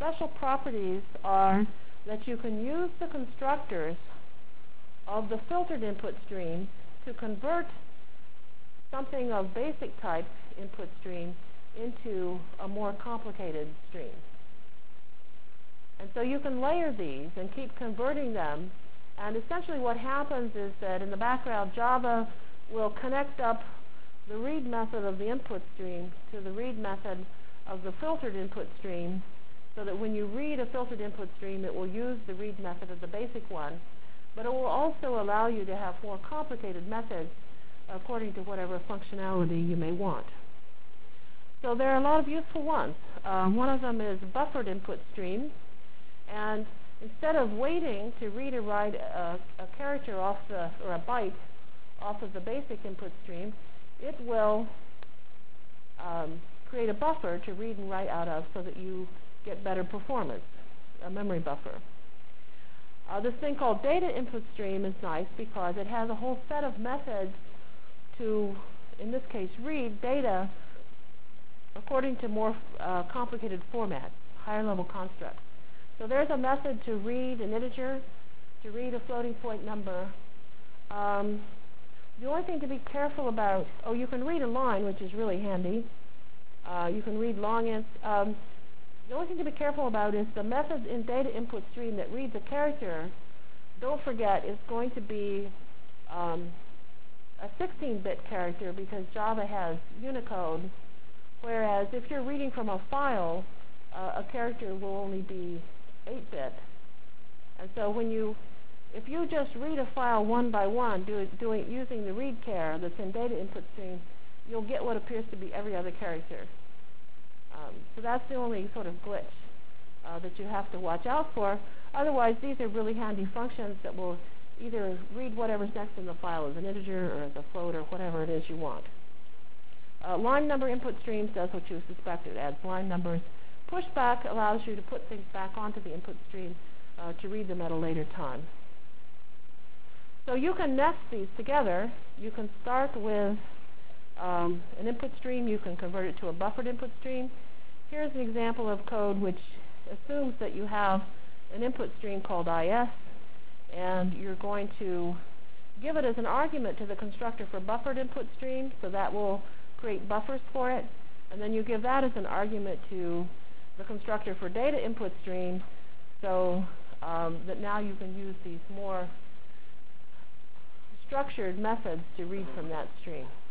special properties are that you can use the constructors of the filtered input stream to convert something of basic type input stream into a more complicated stream. And so you can layer these and keep converting them. And essentially what happens is that in the background, Java will connect up the read method of the input stream to the read method of the filtered input stream, so that when you read a filtered input stream, it will use the read method of the basic one. But it will also allow you to have more complicated methods according to whatever functionality you may want. So there are a lot of useful ones. One of them is buffered input streams. And instead of waiting to read or write a character off or a byte off of the basic input stream, it will create a buffer to read and write out of so that you get better performance, a memory buffer. This thing called data input stream is nice because it has a whole set of methods to, in this case, read data according to more complicated formats, higher level constructs. So there's a method to read an integer, to read a floating point number. The only thing to be careful about, you can read a line, which is really handy. You can read long ints. The only thing to be careful about is the method in data input stream that reads a character, don't forget, is going to be a 16-bit character because Java has Unicode, whereas if you're reading from a file, a character will only be 8-bit. And so if you just read a file one by one, using the read char that's in data input stream, you'll get what appears to be every other character. So that's the only sort of glitch that you have to watch out for. Otherwise, these are really handy functions that will either read whatever's next in the file as an integer or as a float or whatever it is you want. Line number input streams does what you suspected, adds line numbers. Pushback allows you to put things back onto the input stream to read them at a later time. So you can nest these together. You can start with an input stream. You can convert it to a buffered input stream. Here's an example of code which assumes that you have an input stream called IS, and you're going to give it as an argument to the constructor for buffered input stream, so that will create buffers for it. And then you give that as an argument to the constructor for data input stream, so that now you can use these more structured methods to read from that stream.